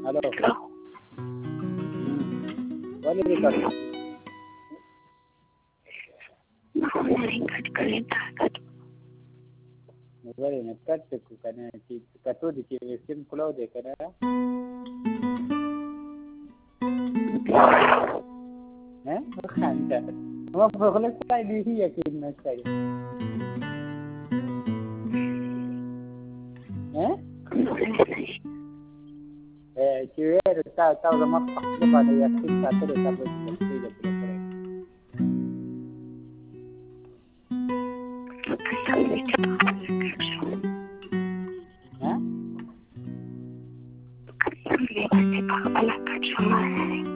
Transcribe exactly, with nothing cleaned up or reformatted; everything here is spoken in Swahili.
हॅलो. बोल रे काका. बरे ना कट को kana ki kato di ki sim pulau de kana eh bukan dah mau boleh saya di yakin mas saya eh eh kira tahu tahu sama apa pada yakin satu deh sampai seperti itu boleh Pasti pak balak cuma